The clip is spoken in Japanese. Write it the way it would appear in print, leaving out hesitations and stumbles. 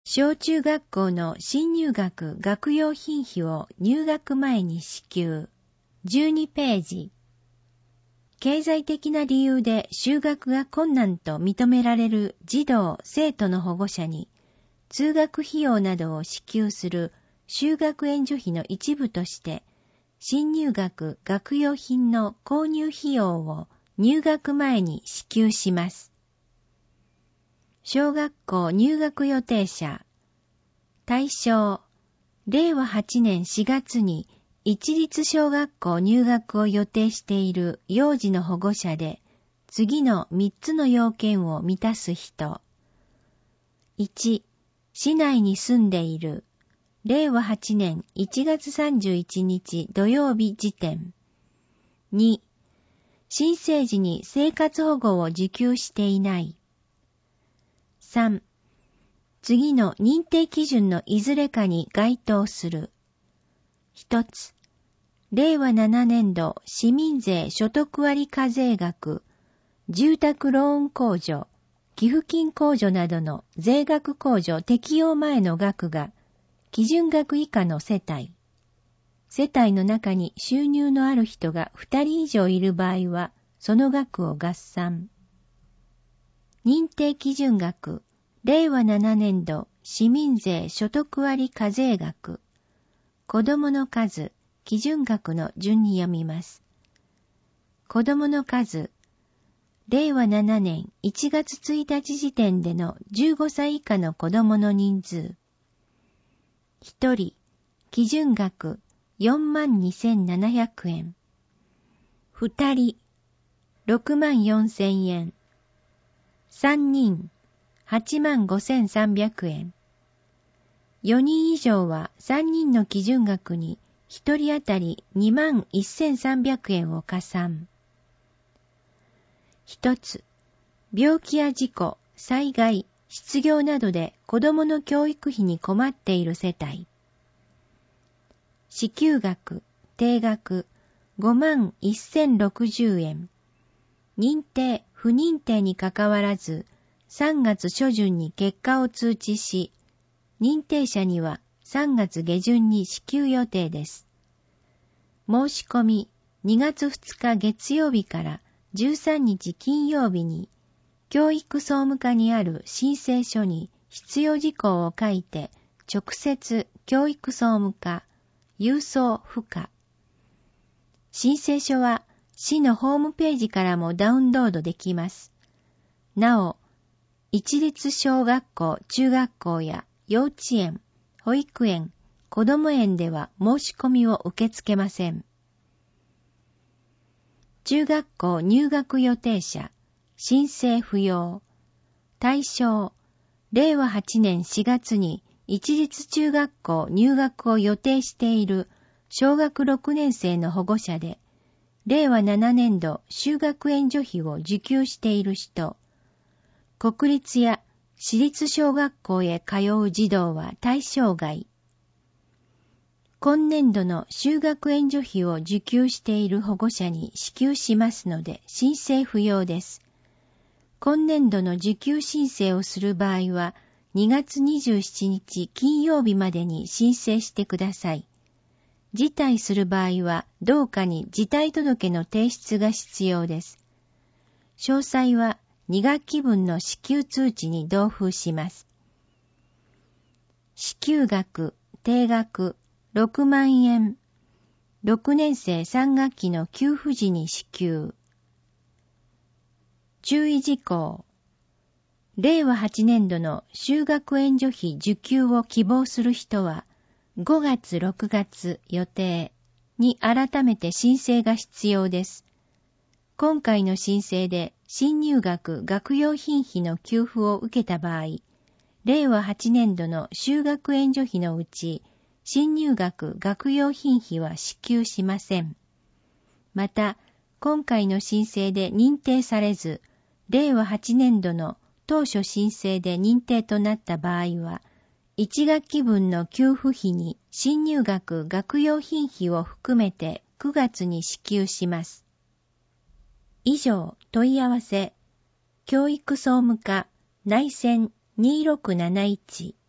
小中学校の新入学学用品費を入学前に支給。12ページ。経済的な理由で就学が困難と認められる児童・生徒の保護者に、通学費用などを支給する就学援助費の一部として、新入学学用品の購入費用を入学前に支給します。小学校入学予定者。対象、令和8年4月に一律小学校入学を予定している幼児の保護者で、次の3つの要件を満たす人。1、市内に住んでいる。令和8年1月31日土曜日時点。2、新生児に生活保護を受給していない。3、次の認定基準のいずれかに該当する。一つ、令和7年度市民税所得割課税額、住宅ローン控除、寄付金控除などの税額控除適用前の額が基準額以下の世帯。世帯の中に収入のある人が2人以上いる場合は、その額を合算。認定基準額、令和7年度市民税所得割課税額。子供の数、基準額の順に読みます。子供の数、令和7年1月1日時点での15歳以下の子供の人数。1人、基準額42,700円。2人、64,000円。3人、85,300円。4人以上は3人の基準額に1人当たり21,300円を加算。一つ、病気や事故、災害、失業などで子供の教育費に困っている世帯。支給額、定額、51,060円。認定、不認定にかかわらず、3月初旬に結果を通知し、認定者には3月下旬に支給予定です。申し込み2月2日月曜日から13日金曜日に、教育総務課にある申請書に必要事項を書いて、直接教育総務課、郵送不可。申請書は市のホームページからもダウンロードできます。なお、一律小学校、中学校や幼稚園、保育園、子ども園では申し込みを受け付けません。中学校入学予定者、申請不要。対象、令和8年4月に一律中学校入学を予定している小学6年生の保護者で、令和7年度就学援助費を受給している人、国立や私立小学校へ通う児童は対象外。今年度の就学援助費を受給している保護者に支給しますので申請不要です。今年度の受給申請をする場合は2月27日金曜日までに申請してください。辞退する場合は同課に辞退届の提出が必要です。詳細は2学期分の支給通知に同封します。支給額、定額、6万円。6年生3学期の給付時に支給。注意事項。令和8年度の就学援助費受給を希望する人は、5月6月予定に改めて申請が必要です。今回の申請で新入学学用品費の給付を受けた場合、令和8年度の就学援助費のうち、新入学学用品費は支給しません。また、今回の申請で認定されず、令和8年度の当初申請で認定となった場合は、1学期分の給付費に新入学学用品費を含めて9月に支給します。以上、問い合わせ、教育総務課内線2671